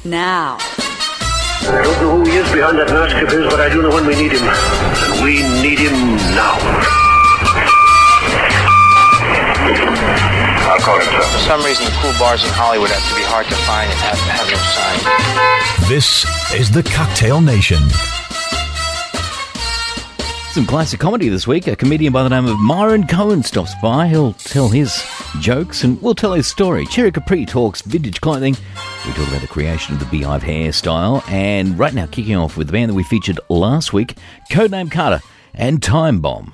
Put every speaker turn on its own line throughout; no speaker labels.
now.
I don't know who he is behind that mask of his, but I do know when we need him. And we need him now. I'll call him, sir.
For some reason, the cool bars in Hollywood have to be hard to find and have no sign.
This is the Cocktail Nation.
Some classic comedy this week. A comedian by the name of Myron Cohen stops by. He'll tell his jokes and we'll tell his story. Cherry Capri talks vintage clothing. We talk about the creation of the Beehive hairstyle. And right now, kicking off with the band that we featured last week, Codename Carter and Time Bomb.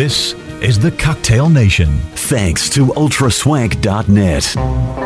This is the Cocktail Nation. Thanks to ultraswank.net.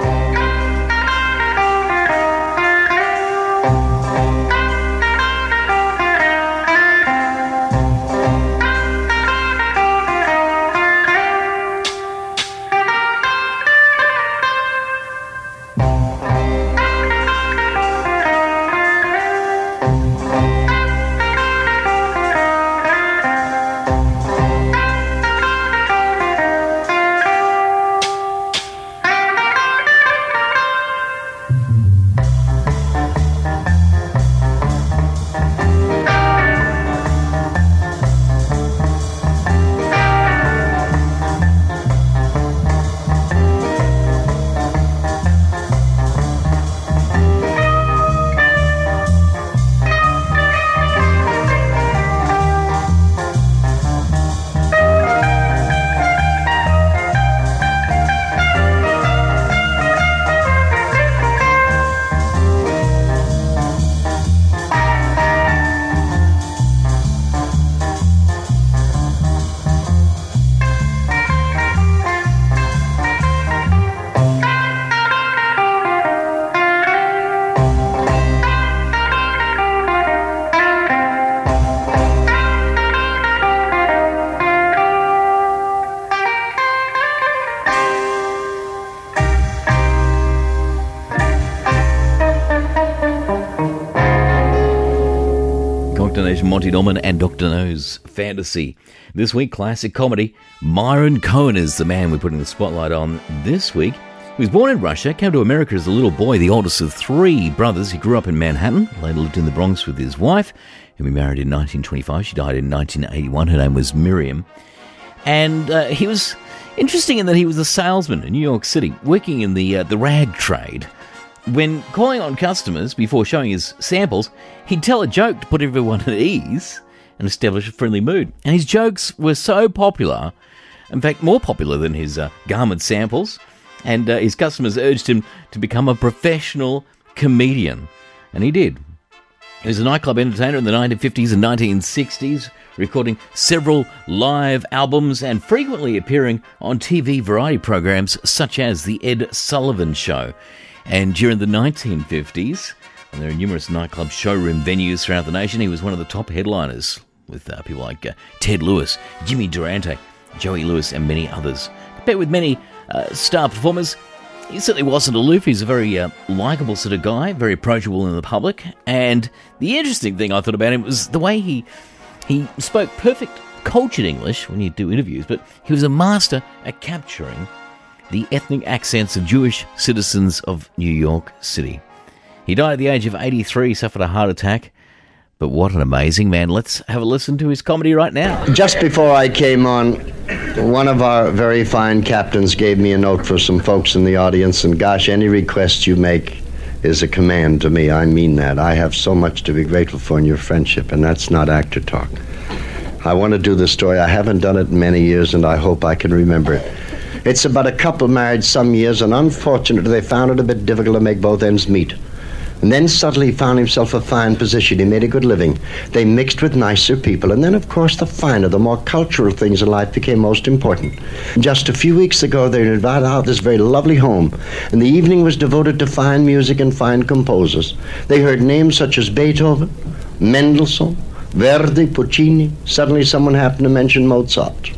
Monty Norman and Dr. No's Fantasy. This week, classic comedy. Myron Cohen is the man we're putting the spotlight on this week. He was born in Russia, came to America as a little boy, the oldest of three brothers. He grew up in Manhattan, later lived in the Bronx with his wife, whom he married in 1925. She died in 1981. Her name was Miriam. And he was interesting in that he was a salesman in New York City, working in the rag trade. When calling on customers before showing his samples, he'd tell a joke to put everyone at ease and establish a friendly mood. And his jokes were so popular, in fact more popular than his garment samples, and his customers urged him to become a professional comedian. And he did. He was a nightclub entertainer in the 1950s and 1960s, recording several live albums and frequently appearing on TV variety programs such as The Ed Sullivan Show. And during the 1950s, when there were numerous nightclub showroom venues throughout the nation, he was one of the top headliners with people like Ted Lewis, Jimmy Durante, Joey Lewis, and many others. Compared with many star performers, he certainly wasn't aloof. He's a very likeable sort of guy, very approachable in the public. And the interesting thing I thought about him was the way he spoke perfect cultured English when you do interviews, but he was a master at capturing the ethnic accents of Jewish citizens of New York City. He died at the age of 83, suffered a heart attack. But what an amazing man. Let's have a listen to his comedy right now.
Just before I came on, one of our very fine captains gave me a note for some folks in the audience, and gosh, any request you make is a command to me. I mean that. I have so much to be grateful for in your friendship, and that's not actor talk. I want to do the story. I haven't done it in many years, and I hope I can remember it. It's about a couple married some years, and unfortunately they found it a bit difficult to make both ends meet. And then suddenly he found himself a fine position. He made a good living. They mixed with nicer people. And then, of course, the finer, the more cultural things in life became most important. Just a few weeks ago, they were invited out to this very lovely home. And the evening was devoted to fine music and fine composers. They heard names such as Beethoven, Mendelssohn, Verdi, Puccini. Suddenly someone happened to mention Mozart.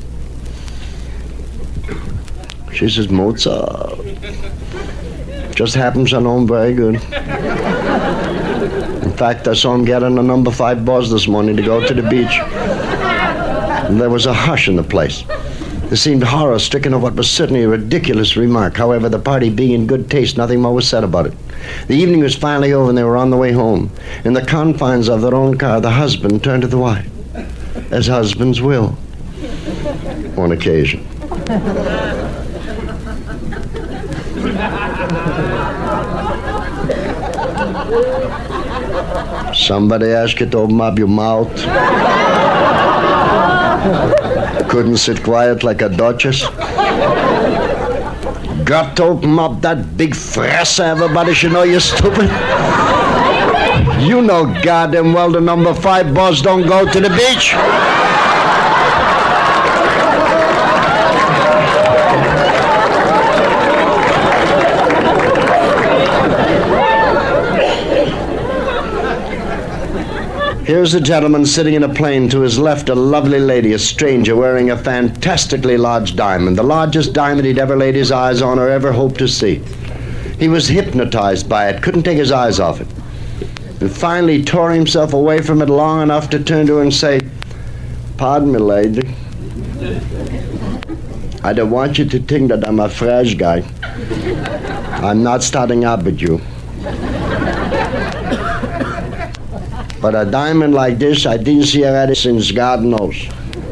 She says, Mozart. Just happens I know him very good. In fact, I saw him get on a number 5 bus this morning to go to the beach. And there was a hush in the place. There seemed horror-stricken of what was certainly a ridiculous remark. However, the party being in good taste, nothing more was said about it. The evening was finally over and they were on the way home. In the confines of their own car, the husband turned to the wife, as husbands will, on occasion. Somebody asked you to open up your mouth. Couldn't sit quiet like a duchess. Got to open up that big fress. Everybody should know you're stupid. You know goddamn well the number 5 bus don't go to the beach. Here's a gentleman sitting in a plane. To his left, a lovely lady, a stranger, wearing a fantastically large diamond, the largest diamond he'd ever laid his eyes on or ever hoped to see. He was hypnotized by it, couldn't take his eyes off it. And finally tore himself away from it long enough to turn to her and say, "Pardon me, lady. I don't want you to think that I'm a fresh guy. I'm not starting out with you. But a diamond like this, I didn't see her at it since God knows.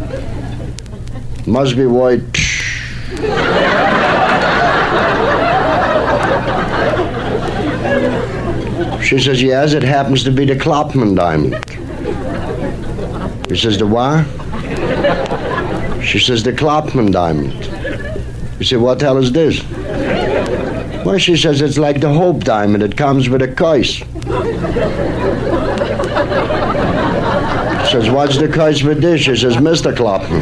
Must be white." She says, "Yes, it happens to be the Klopman diamond." He says, "The what?" She says, "The Klopman diamond." He said, "What the hell is this?" Well, she says, "It's like the Hope diamond. It comes with a curse." Says, "What's the curse with this?" She says, "Mr. Klopman."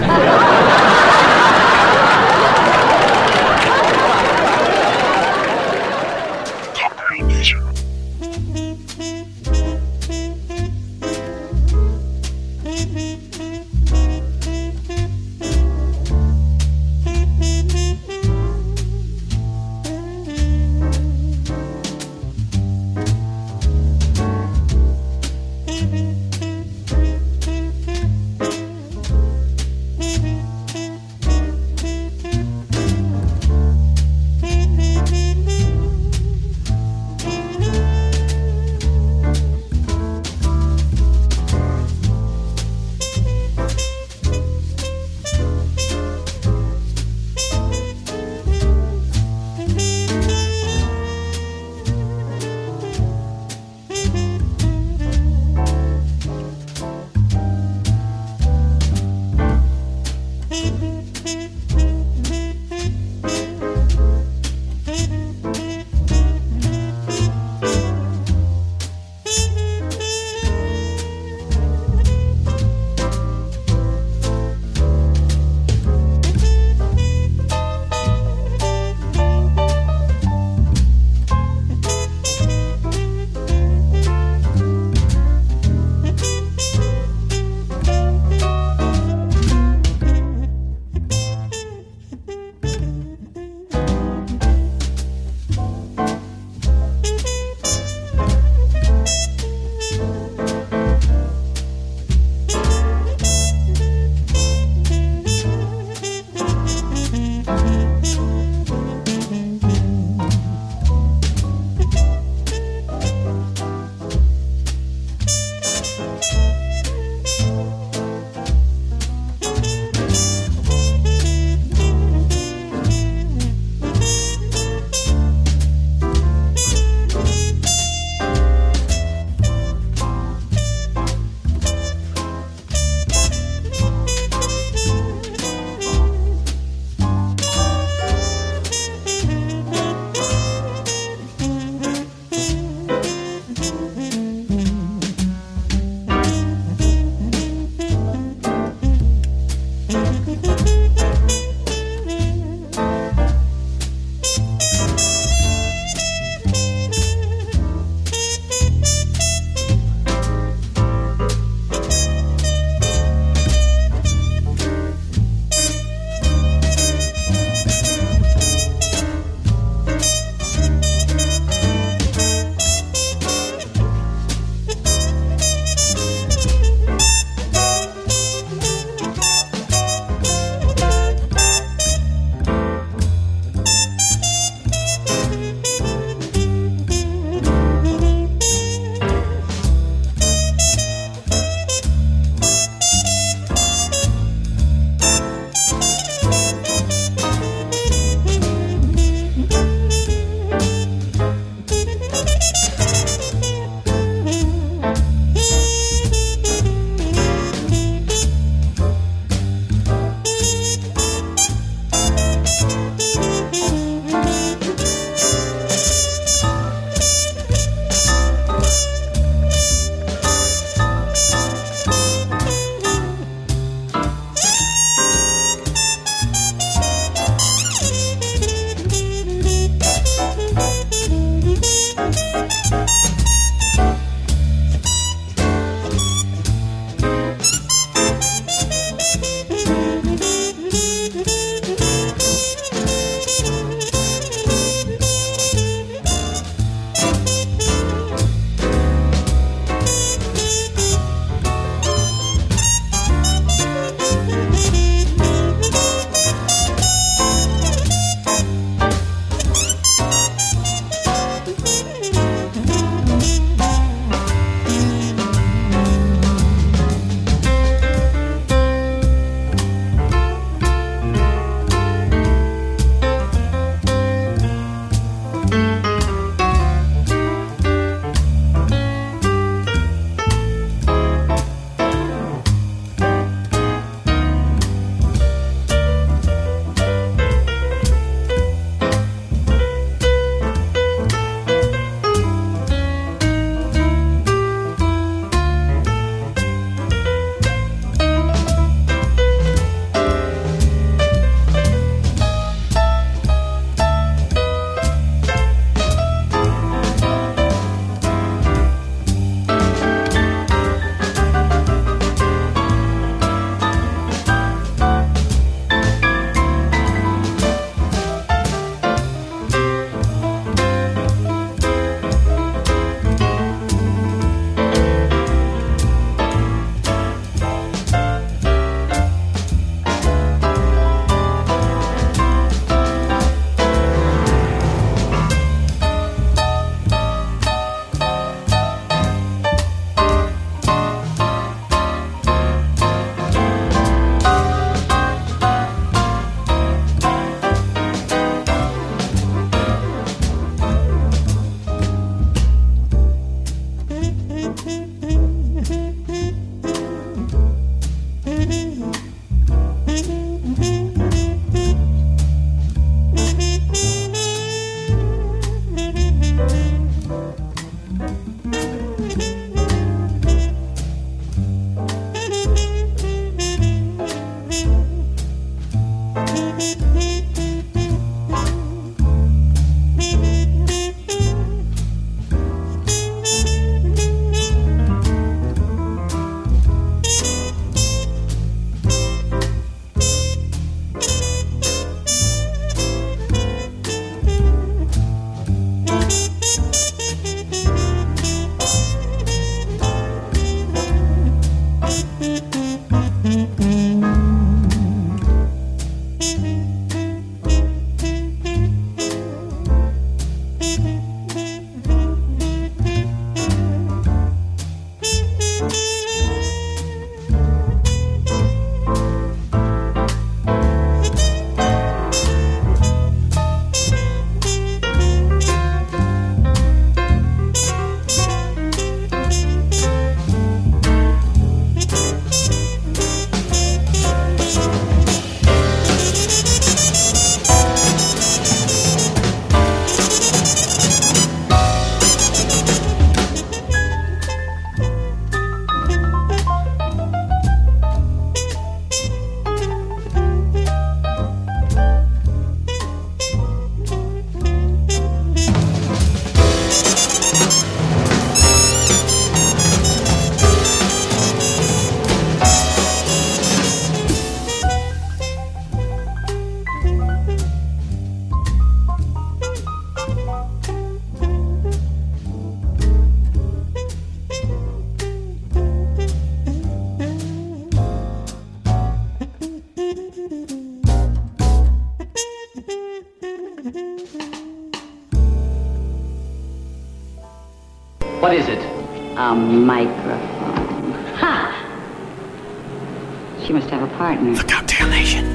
What is it?
A microphone. Ha! She must have a partner.
The Cocktail Nation.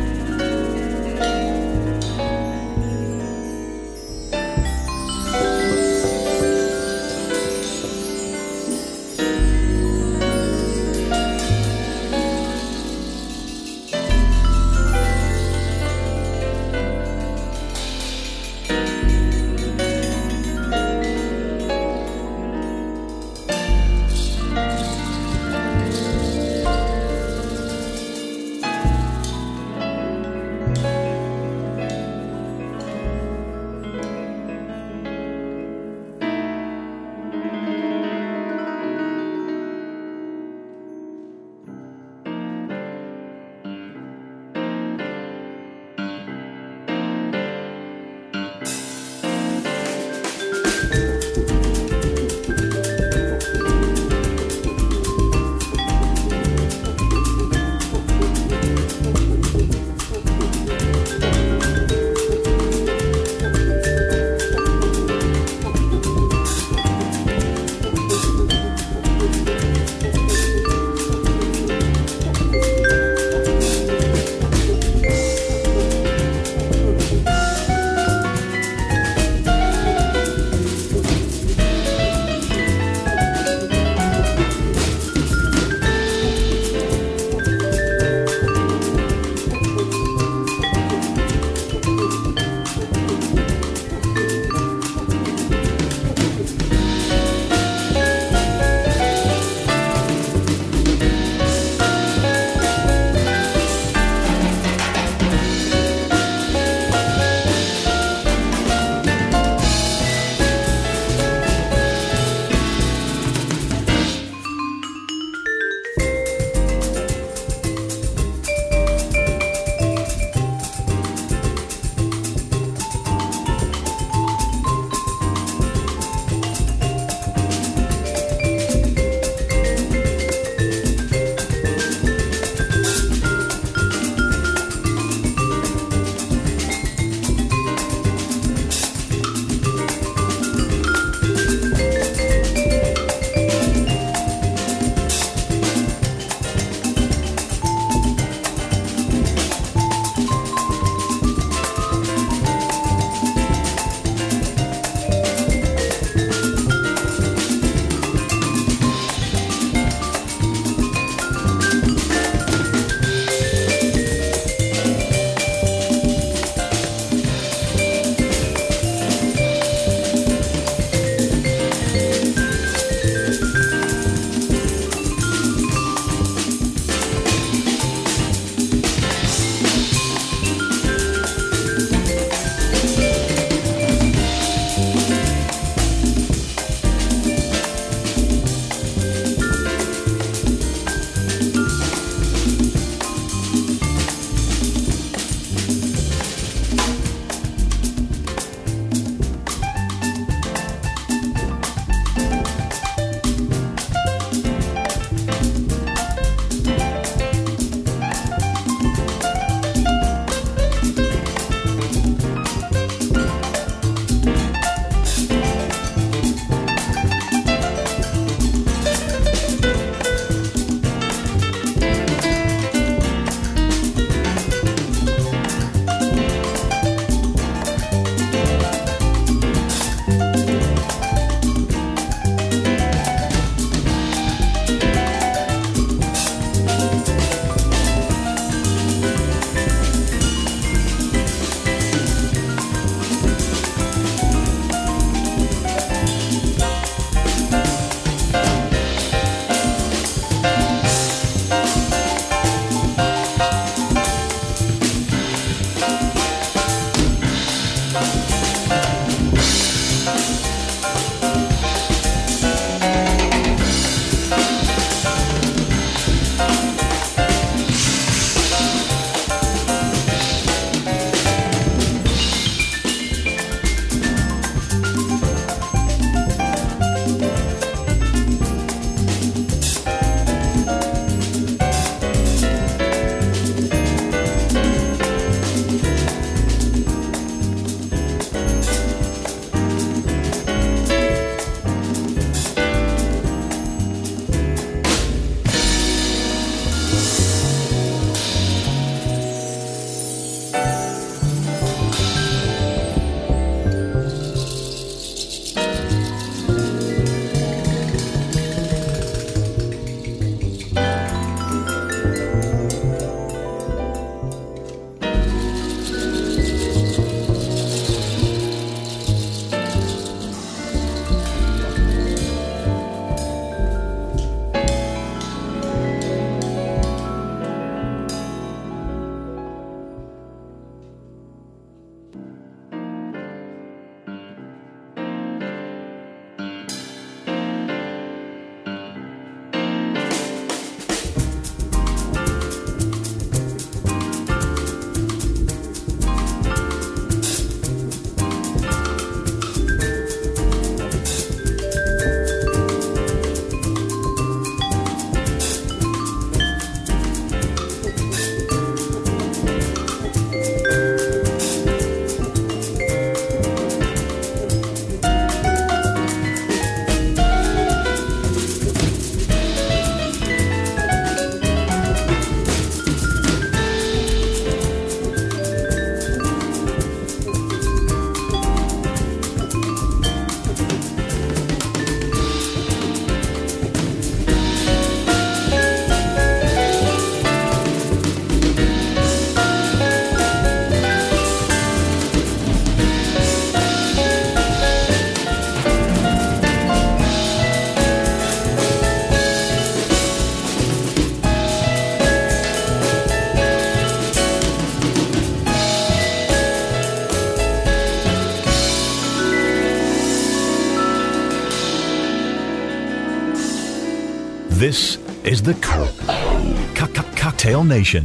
This is the Cocktail Nation.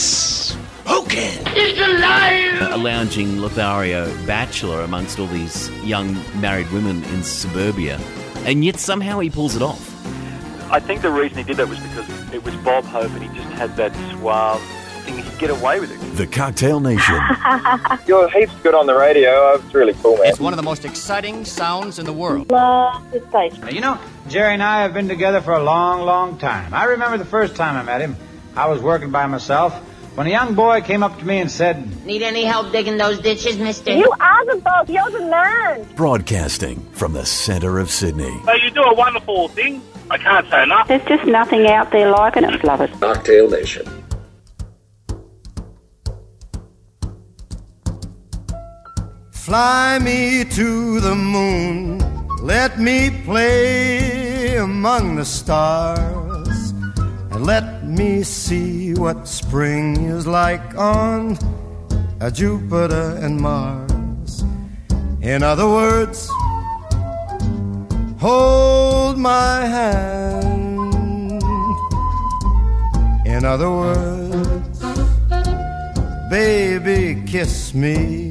A lounging Lothario bachelor amongst all these young married women in suburbia, and yet somehow he pulls it off.
I think the reason he did that was because it was Bob Hope and he just had that suave thing, he could get away with it.
The Cocktail Nation.
You're heaps good on the radio. It's really cool, man.
It's one of the most exciting sounds in the world.
Love this station.
You know, Jerry and I have been together for a long, long time. I remember the first time I met him. I was working by myself when a young boy came up to me and said,
"Need any help digging those ditches, mister?"
You are the boss. You're the man.
Broadcasting from the centre of Sydney.
So you do a wonderful thing. I can't say enough.
There's just nothing out there like it. I love it.
Cocktail Nation.
Fly me to the moon, let me play among the stars, and let me see what spring is like on Jupiter and Mars. In other words, hold my hand. In other words, baby, kiss me.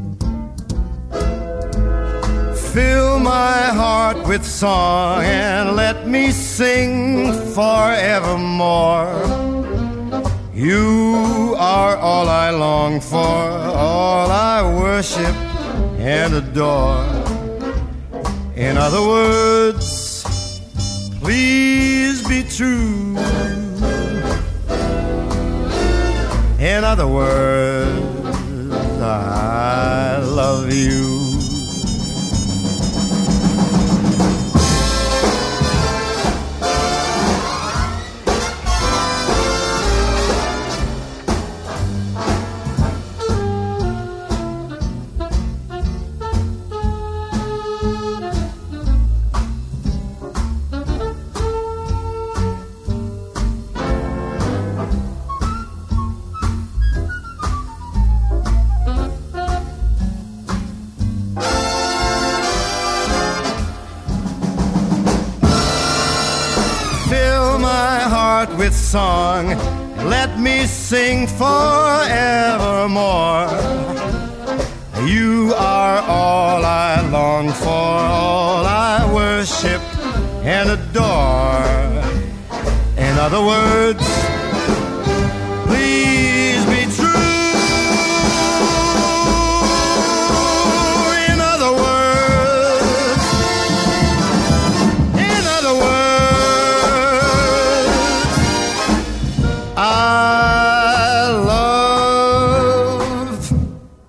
Fill my heart with song and let me sing forevermore. You are all I long for, all I worship and adore. In other words, please be true. In other words, I love you. With song, let me sing forevermore. You are all I long for, all I worship and adore. In other words, please be true. In other words, I love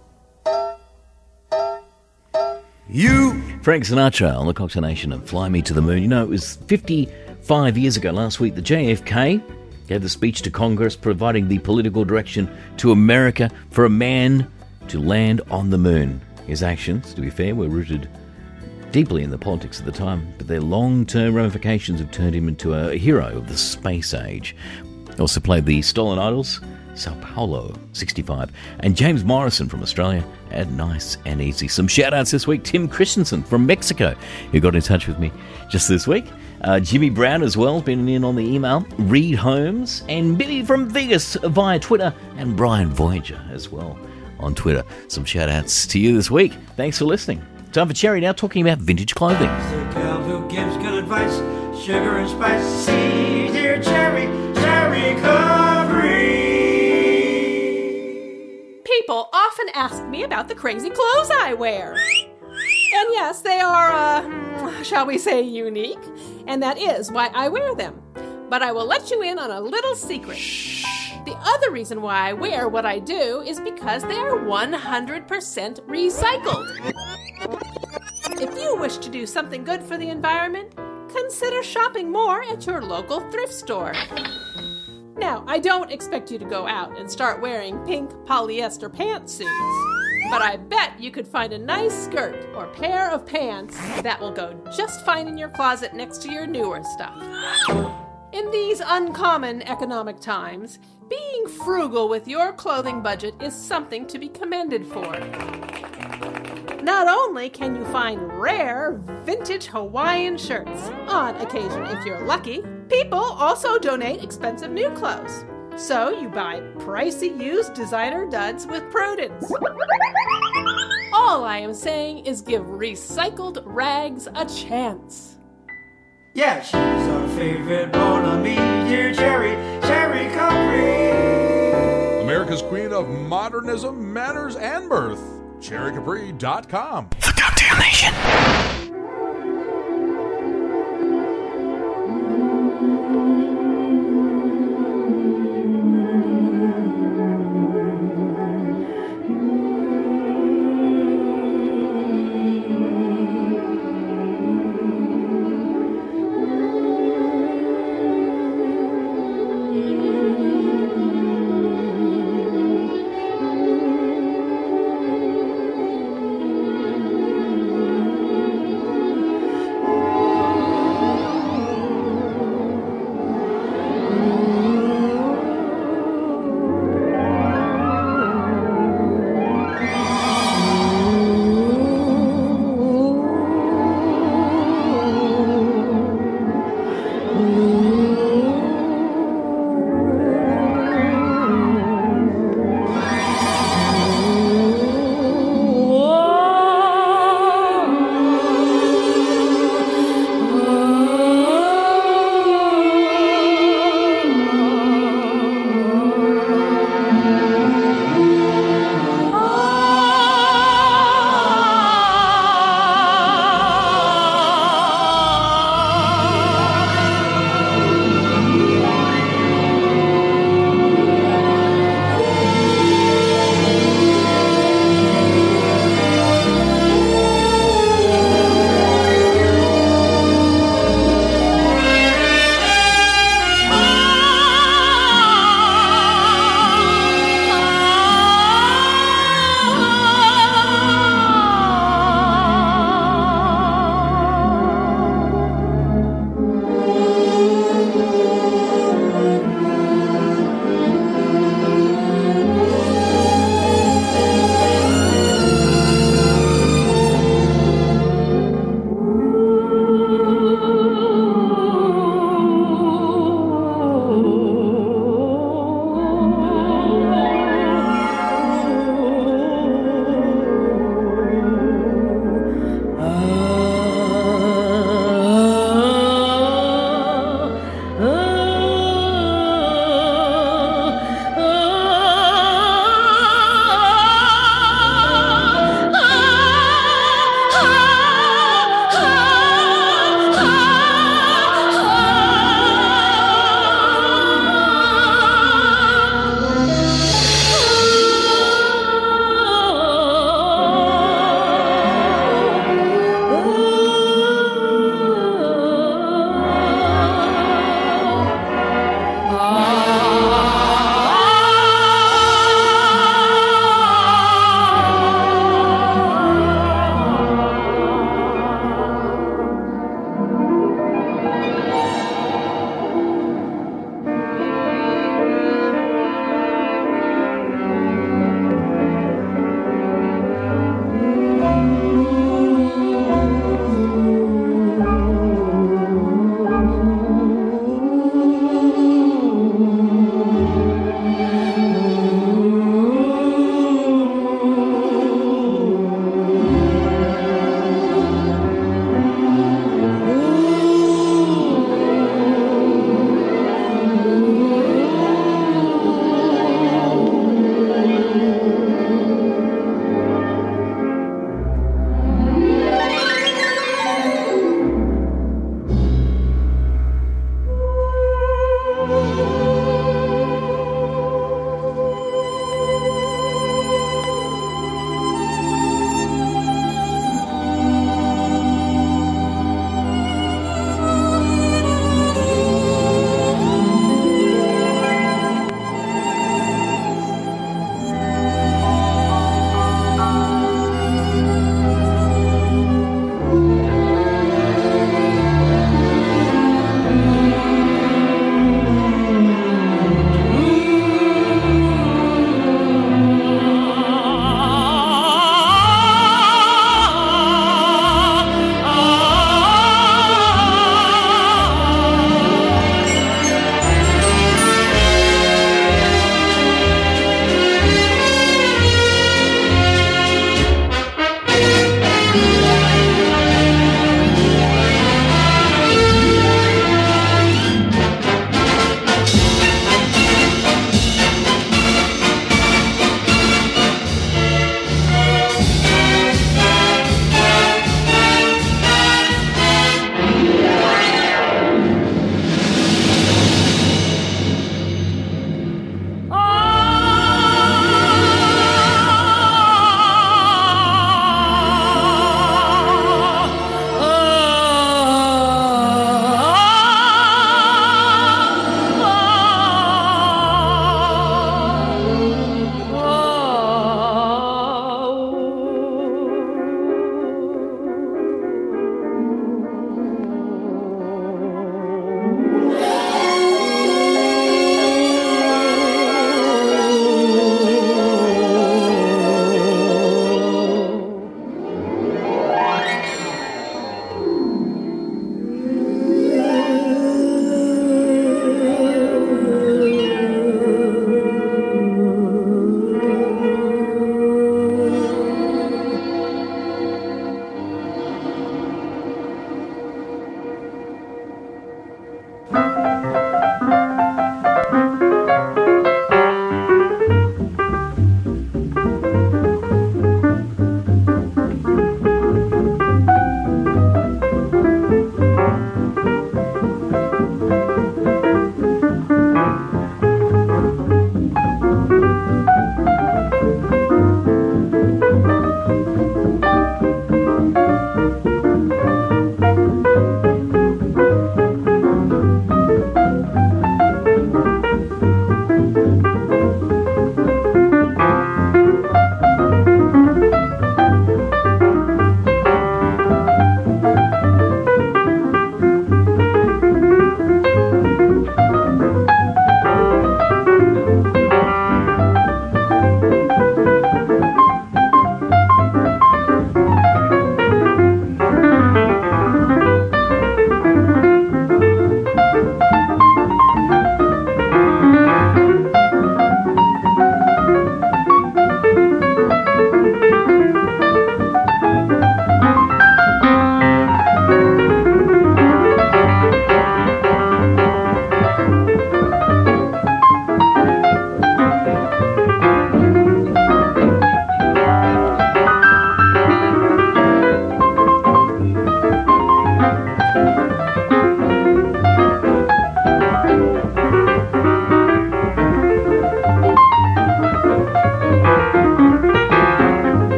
you.
Frank Sinatra on the Cocktail Nation and Fly Me to the Moon. You know, it was 55 years ago last week that JFK gave the speech to Congress providing the political direction to America for a man to land on the moon. His actions, to be fair, were rooted deeply in the politics of the time, but their long-term ramifications have turned him into a hero of the space age. He also played the Stolen Idols, Sao Paulo, 65, and James Morrison from Australia at Nice and Easy. Some shout-outs this week. Tim Christensen from Mexico, who got in touch with me just this week. Jimmy Brown as well, been in on the email. Reed Holmes and Billy from Vegas via Twitter, and Brian Voyager as well on Twitter. Some shout-outs to you this week. Thanks for listening. Time for Cherry now, talking about vintage clothing.
The girl who gives good advice, sugar and spice. See, dear Cherry, Cherry Covery.
People often ask me about the crazy clothes I wear. And yes, they are, shall we say, unique. And that is why I wear them. But I will let you in on a little secret. The other reason why I wear what I do is because they are 100% recycled. If you wish to do something good for the environment, consider shopping more at your local thrift store. Now, I don't expect you to go out and start wearing pink polyester pantsuits, but I bet you could find a nice skirt or pair of pants that will go just fine in your closet next to your newer stuff. In these uncommon economic times, being frugal with your clothing budget is something to be commended for. Not only can you find rare vintage Hawaiian shirts, on occasion if you're lucky, people also donate expensive new clothes. So you buy pricey used designer duds with prudence. All I am saying is give recycled rags a chance.
Yeah, she's our favorite Bon Ami, dear Cherry Capri.
America's queen of modernism, manners, and mirth. CherryCapri.com.
The Cocktail Nation.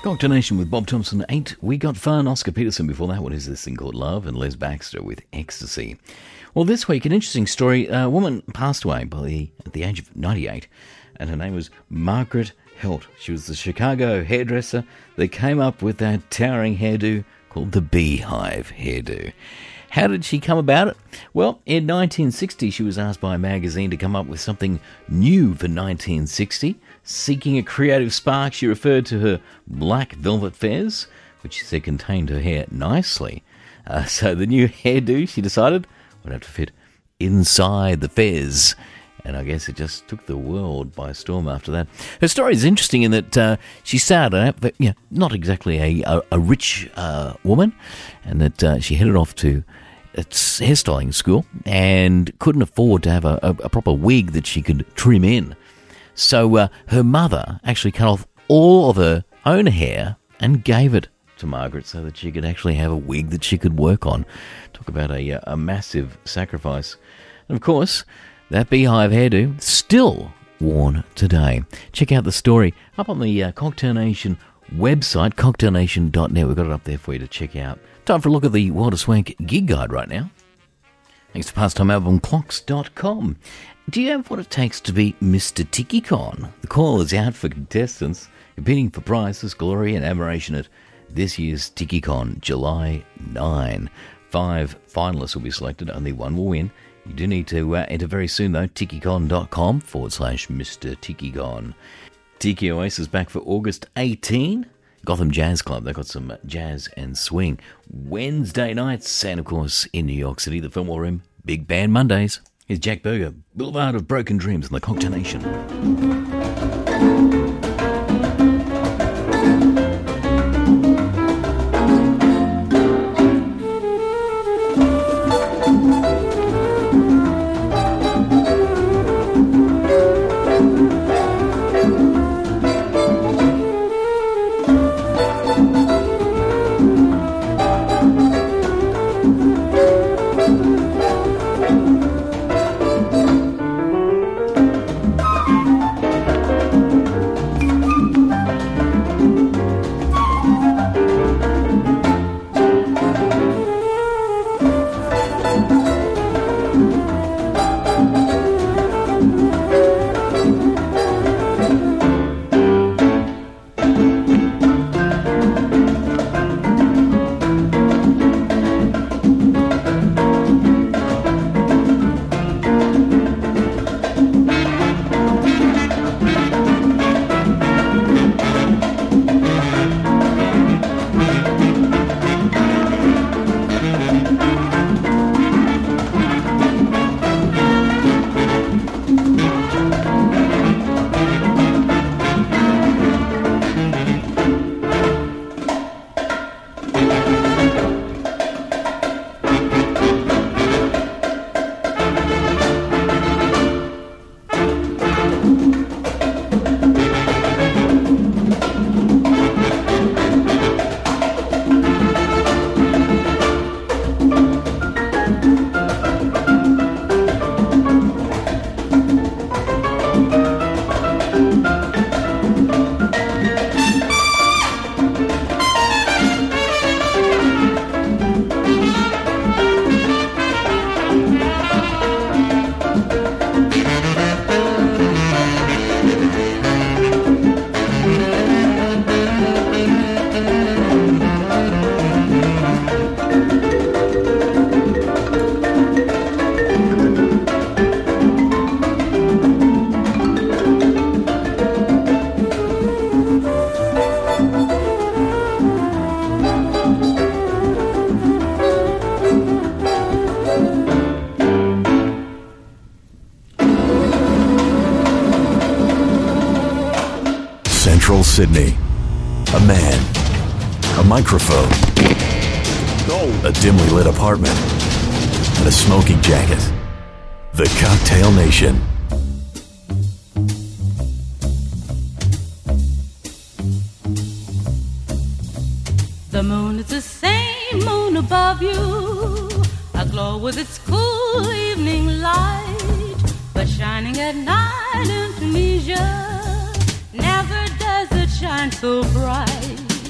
Cocktail Nation with Bob Thompson, 8. We Got Fun. Oscar Peterson before that. What is this thing called Love? And Les Baxter with Ecstasy. Well, this week, an interesting story. A woman passed away at the age of 98, and her name was Margaret Helt. She was the Chicago hairdresser that came up with that towering hairdo called the Beehive hairdo. How did she come about it? Well, in 1960, she was asked by a magazine to come up with something new for 1960. Seeking a creative spark, she referred to her black velvet fez, which she said contained her hair nicely. So the new hairdo, she decided, would have to fit inside the fez. And I guess it just took the world by storm after that. Her story is interesting in that she started out, but, not exactly a rich woman, and that she headed off to hairstyling school and couldn't afford to have a proper wig that she could trim in. So her mother actually cut off all of her own hair and gave it to Margaret so that she could actually have a wig that she could work on. Talk about a massive sacrifice. And of course, that Beehive hairdo still worn today. Check out the story up on the Cocktail Nation website, cocktailnation.net. We've got it up there for you to check out. Time for a look at the World of Swank gig guide right now. Thanks to PastimeAlbumClocks.com. Do you have what it takes to be Mr. TikiCon? The call is out for contestants competing for prizes, glory and admiration at this year's TikiCon, July 9. 5 finalists will be selected, only one will win. You do need to enter very soon though, tikicon.com/Mr. TikiCon. Tiki Oasis back for August 18. Gotham Jazz Club, they've got some jazz and swing. Wednesday nights, and of course in New York City, the Fillmore Room, Big Band Mondays. Here's Jack Berger, Boulevard of Broken Dreams on the Cocktail Nation.
Central Sydney. A man, a microphone, a dimly lit apartment, and a smoking jacket. The Cocktail Nation.
The moon is the same moon above you, aglow with its cool evening light, but shining at night in Tunisia. Never does it shine so bright.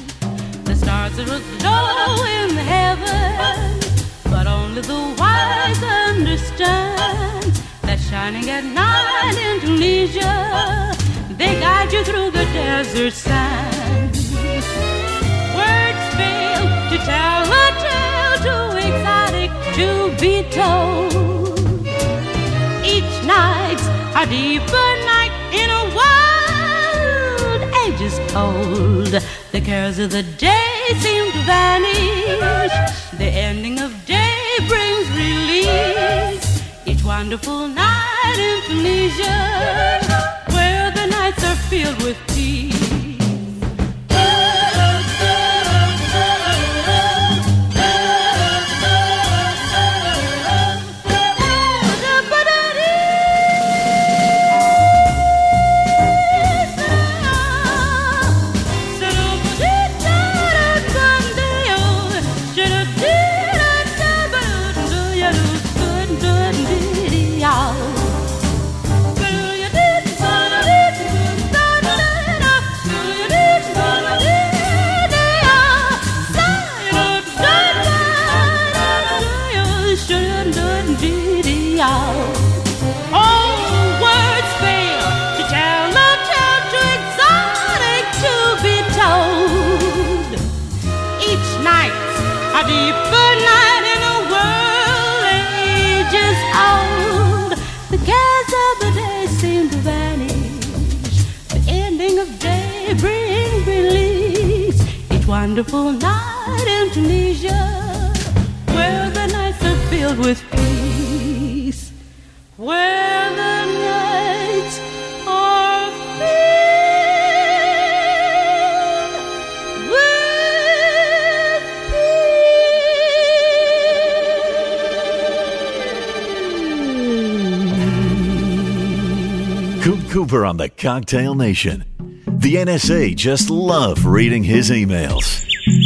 stars are aglow in heaven, but only the wise understand that shining at night in Tunisia, they guide you through the desert sand. Words fail to tell a tale too exotic to be told. Each night's a deeper night in a world ages old. The cares of the day seem to vanish. The ending of day brings release. Each wonderful night in Tunisia, where the nights are filled with peace. Deeper night in a world ages old. The cares of the day seem to vanish. The ending of day brings release. Each wonderful night in Tunisia, where the nights are filled with peace. Where the nights are filled.
Cooper on the Cocktail Nation. The NSA just love reading his emails.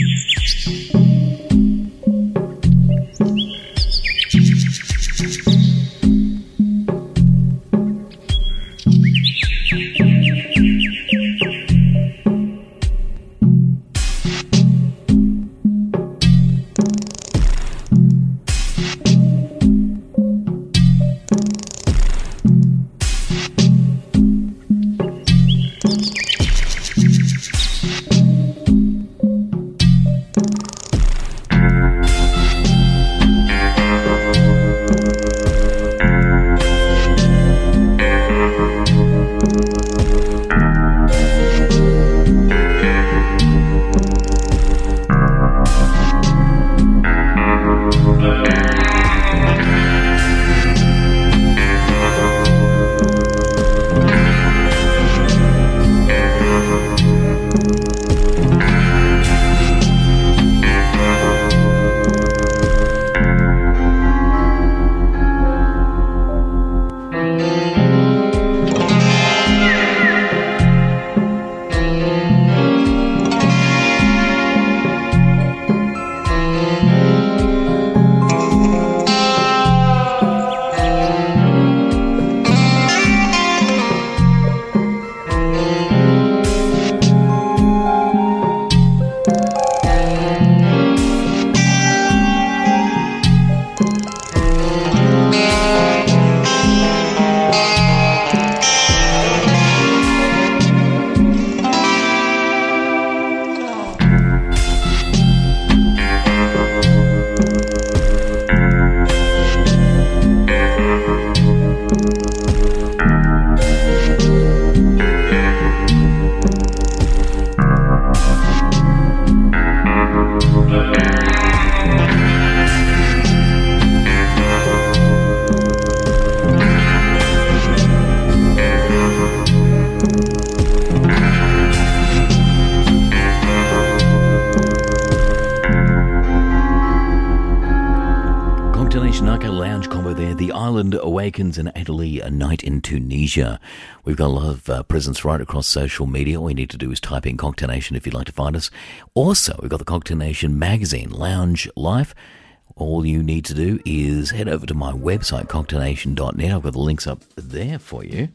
Awakens and Adelie, A Night in Tunisia. We've got a lot of presence right across social media. All you need to do is type in Cocktail Nation if you'd like to find us. Also, we've got the Cocktail Nation magazine, Lounge Life. All you need to do is head over to my website, cocktailnation.net. I've got the links up there for you.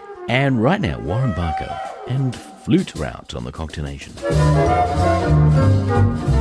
And right now, Warren Barker and Flute Route on the Cocktail Nation.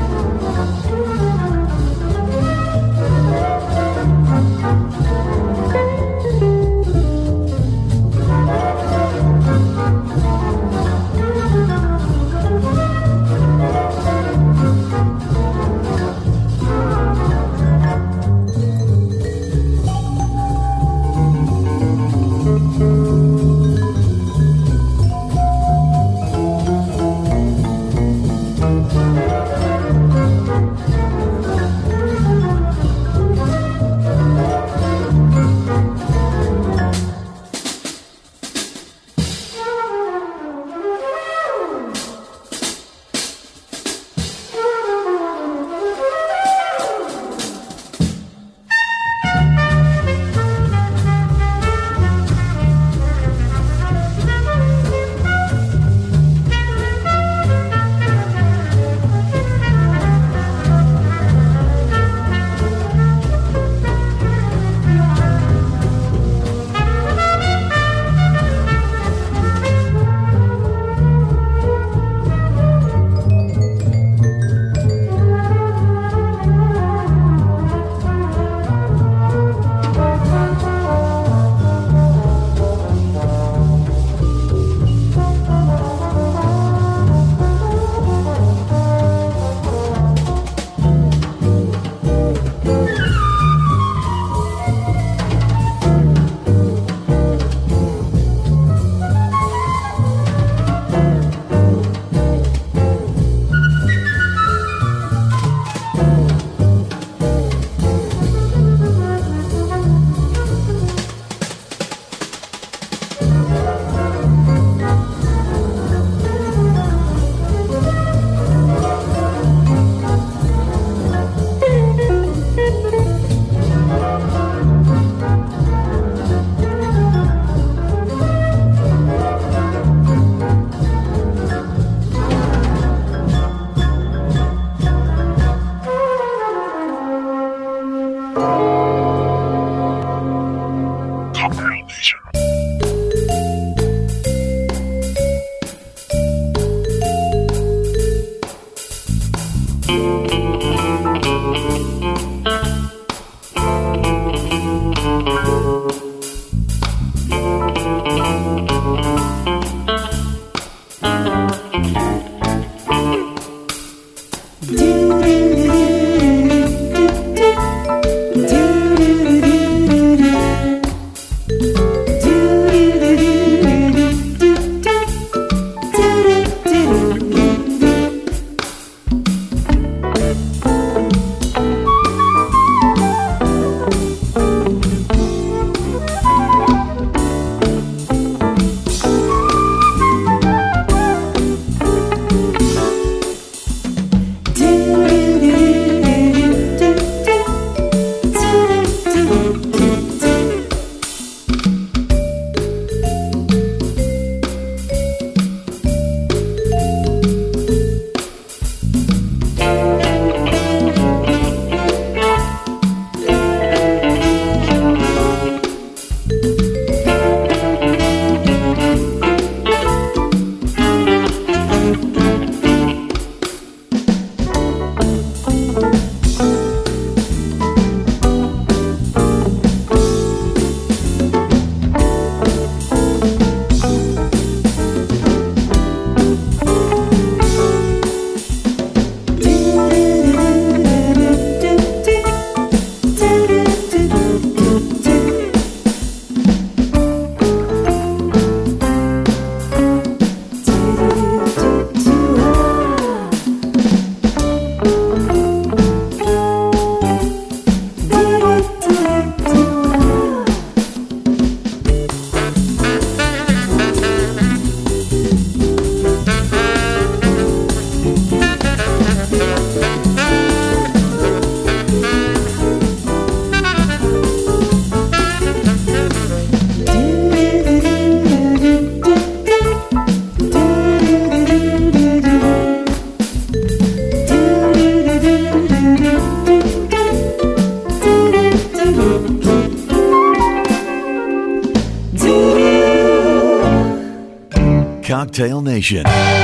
Cocktail Nation.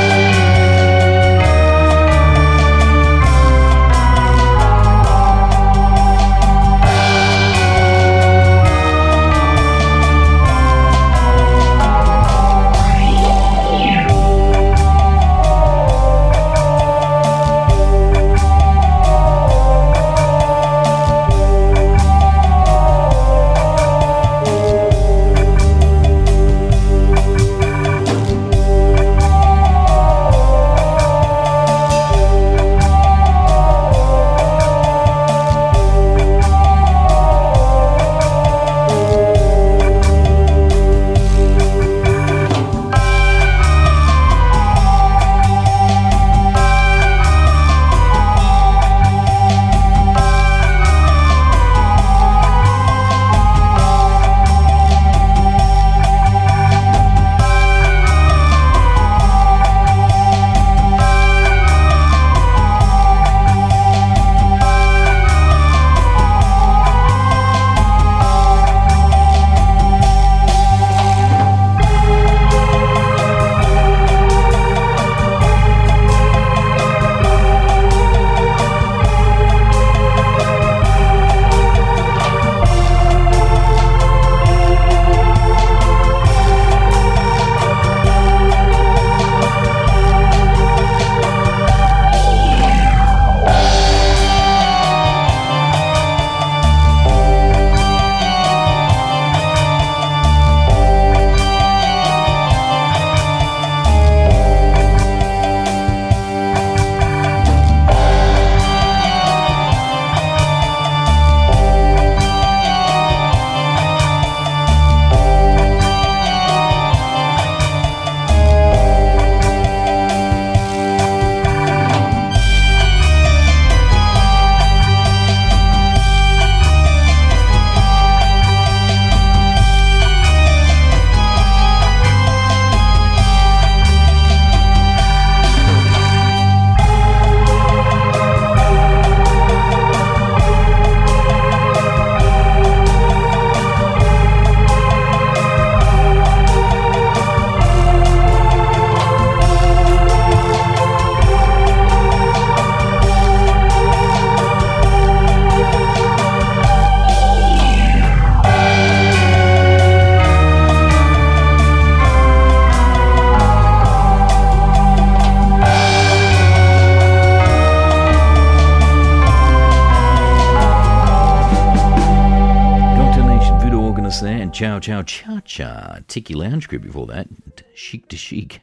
Chow Chow Cha Cha, Tiki Lounge Crew before that, Chic to Chic.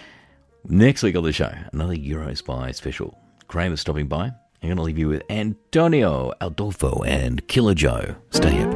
Next week on the show, another Euro Spy special. Kramer's stopping by. I'm going to leave you with Antonio Adolfo and Killer Joe. Stay here.